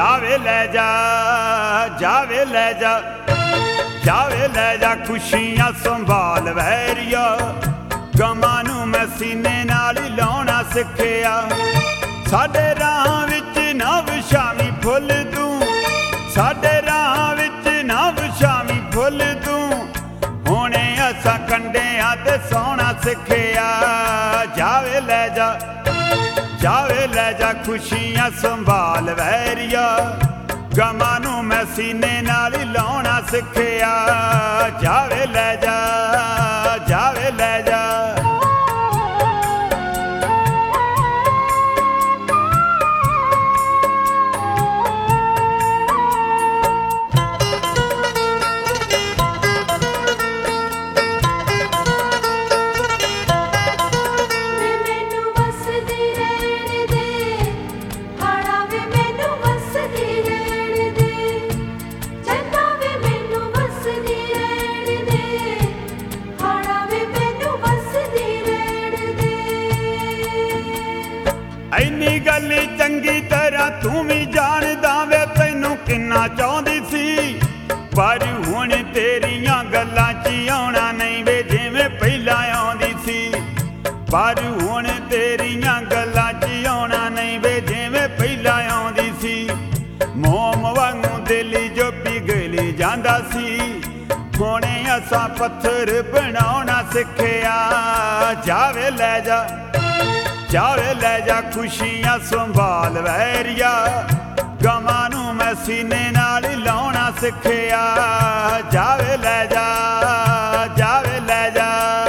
ਜਾਵੇ ਲੈ ਜਾ, ਜਾਵੇ ਲੈ ਜਾ, ਜਾਵੇ ਲੈ ਜਾ ਖੁਸ਼ੀਆਂ ਸੰਭਾਲ ਵੈਰੀਆ। ਗਮਾਂ ਨੂੰ ਮੈਂ ਸੀਨੇ ਨਾਲ ਹੀ ਲਾਉਣਾ ਸਿੱਖਿਆ। ਸਾਡੇ ਰਾਹਾਂ ਵਿੱਚ ਨਾ ਵਿਛਾਵੀਂ ਫੁੱਲ ਤੂੰ, ਸਾਡੇ ਰਾਹਾਂ ਵਿੱਚ ਨਾ ਵਿਛਾਵੀਂ ਫੁੱਲ ਤੂੰ। ਹੁਣੇ ਅਸਾਂ ਕੰਡਿਆਂ ਤੇ ਸੌਣਾ ਸਿੱਖਿਆ। ਜਾਵੇ ਲੈ ਜਾ, ਜਾਵੇ ਲੈ ਜਾ ਖੁਸ਼ੀਆਂ ਸੰਭਾਲ ਵੈਰੀਆ। ਗਮਾਂ ਨੂੰ ਮੈਂ ਸੀਨੇ ਨਾਲ ਹੀ ਲਾਉਣਾ ਸਿੱਖਿਆ। ਜਾਵੇ ਲੈ ਜਾ, ਜਾਵੇ ਲੈ ਜਾ। ਇੰਨੀ ਗੱਲ ਚੰਗੀ ਤਰ੍ਹਾਂ ਤੂੰ ਵੀ ਜਾਣਦਾ ਵੇ, ਤੈਨੂੰ ਕਿੰਨਾ ਚਾਹੁੰਦੀ ਸੀ। ਪਰ ਹੁਣ ਤੇਰੀਆਂ ਗੱਲਾਂ 'ਚ ਆਉਣਾ ਨਹੀਂ ਵੇ ਜਿਵੇਂ ਪਹਿਲਾਂ ਆਉਂਦੀ ਸੀ। ਪਰ ਹੁਣ ਤੇਰੀਆਂ ਗੱਲਾਂ 'ਚ ਆਉਣਾ ਨਹੀਂ ਵੇ ਜਿਵੇਂ ਪਹਿਲਾਂ ਆਉਂਦੀ ਸੀ। ਮੋਮ ਵਾਂਗੂ ਦਿਲ ਜੋ ਪਿਘਲ ਜਾਂਦਾ ਸੀ। ਹੁਣੇ ਅਸਾਂ ਪੱਥਰ ਬਣਾਉਣਾ ਸਿੱਖਿਆ। ਜਾਵੇ ਲੈ ਜਾ, ਜਾਵੇ ਲੈ ਜਾ ਖੁਸ਼ੀਆਂ ਸੰਭਾਲ ਵੈਰੀਆ। ਗਮਾਂ ਨੂੰ ਮੈਂ ਸੀਨੇ ਨਾਲ ਹੀ ਲਾਉਣਾ ਸਿੱਖਿਆ। ਜਾਵੇ ਲੈ ਜਾ, ਜਾਵੇ ਲੈ ਜਾ।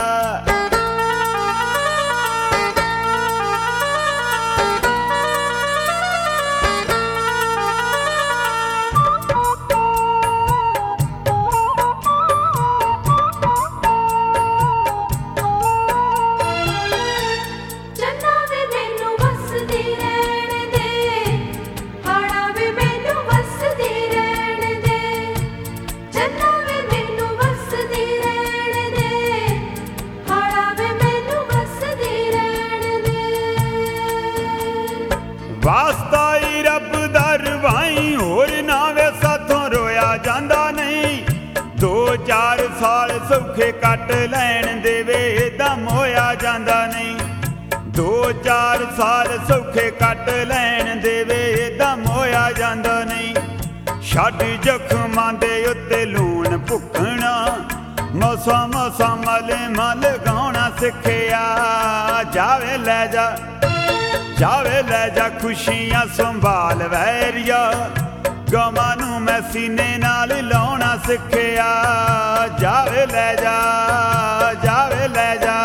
ਵਾਸਤਾ ਈ ਰੱਬ ਦਾ ਰਵਾਈ, ਹੋਰ ਨਾ ਵੇ ਸਾਥੋਂ ਰੋਇਆ ਜਾਂਦਾ ਨਹੀਂ। 2-4 ਸਾਲ ਸੌਖੇ ਕੱਟ ਲੈਣ ਦੇ ਵੇ ਏਦਾਂ ਮੋਇਆ ਜਾਂਦਾ ਨਹੀਂ। 2-4 ਸਾਲ ਸੌਖੇ ਕੱਟ ਲੈਣ ਦੇ ਵੇ ਏਦਾਂ ਮੋਇਆ ਜਾਂਦਾ ਨਹੀਂ। ਛੱਡ ਜ਼ਖਮਾਂ ਦੇ ਉੱਤੇ ਲੂਣ ਭੁੱਕਣਾ, ਮਸਾਂ ਮਸਾਂ ਮਲੇਮਾਂ ਲਗਾਉਣਾ ਸਿੱਖਿਆ। ਜਾਵੇ ਲੈ ਜਾ, ਜਾਵੇ ਲੈ ਜਾ ਖੁਸ਼ੀਆਂ ਸੰਭਾਲ ਵੈਰੀਆ। ਗਮਾਂ ਨੂੰ ਮੈਂ ਸੀਨੇ ਨਾਲ ਹੀ ਲਾਉਣਾ ਸਿੱਖਿਆ। ਜਾਵੇ ਲੈ ਜਾ, ਜਾਵੇ ਲੈ ਜਾ।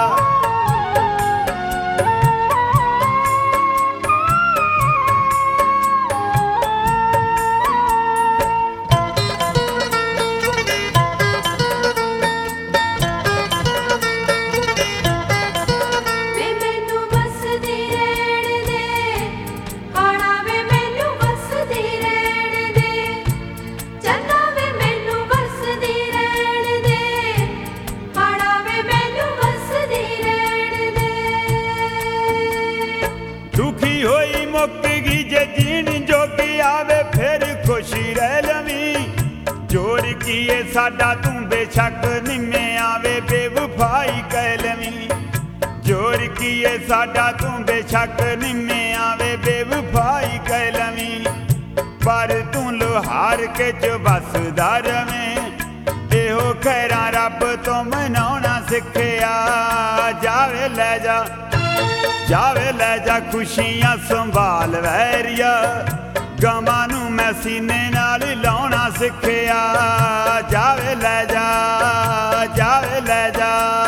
ਦੁਖੀ ਹੋਈ ਮੁੱਕ ਗਈ ਜੇ ਜੀਣ ਜੋਗੀ ਆਵੇ, ਫਿਰ ਖੁਸ਼ੀ ਰਹਿ ਲਵੀਂ। ਜੋਰ ਕੀਏ ਸਾਡਾ ਤੂੰ ਬੇਸ਼ੱਕ ਨਿੰਮੇ ਆਵੇ, ਬੇਵਫਾਈ ਕਹਿ ਲਵੀਂ। ਜੋਰ ਕੀਏ ਸਾਡਾ ਤੂੰ ਬੇਸ਼ੱਕ ਨਿੰਮੇ ਆਵੇ, ਬੇਵਫਾਈ ਕਹਿ ਲਵੀਂ। ਪਰ ਤੂੰ ਲੋਹਾਰ ਕੇ ਚ ਵਸਦਾ ਰਵੇਂ, ਇਹੋ ਖੈਰਾਂ ਰੱਬ ਤੋਂ ਮਨਾਉਣਾ ਸਿੱਖਿਆ। ਜਾਵੇ ਲੈ ਜਾ, ਜਾਵੇ ਲੈ ਜਾ ਖੁਸ਼ੀਆਂ ਸੰਭਾਲ ਵੈਰੀਆ। ਗਮਾਂ ਨੂੰ ਮੈਂ ਸੀਨੇ ਨਾਲ ਹੀ ਲਾਉਣਾ ਸਿੱਖਿਆ। ਜਾਵੇ ਲੈ ਜਾ, ਜਾਵੇ ਲੈ ਜਾ।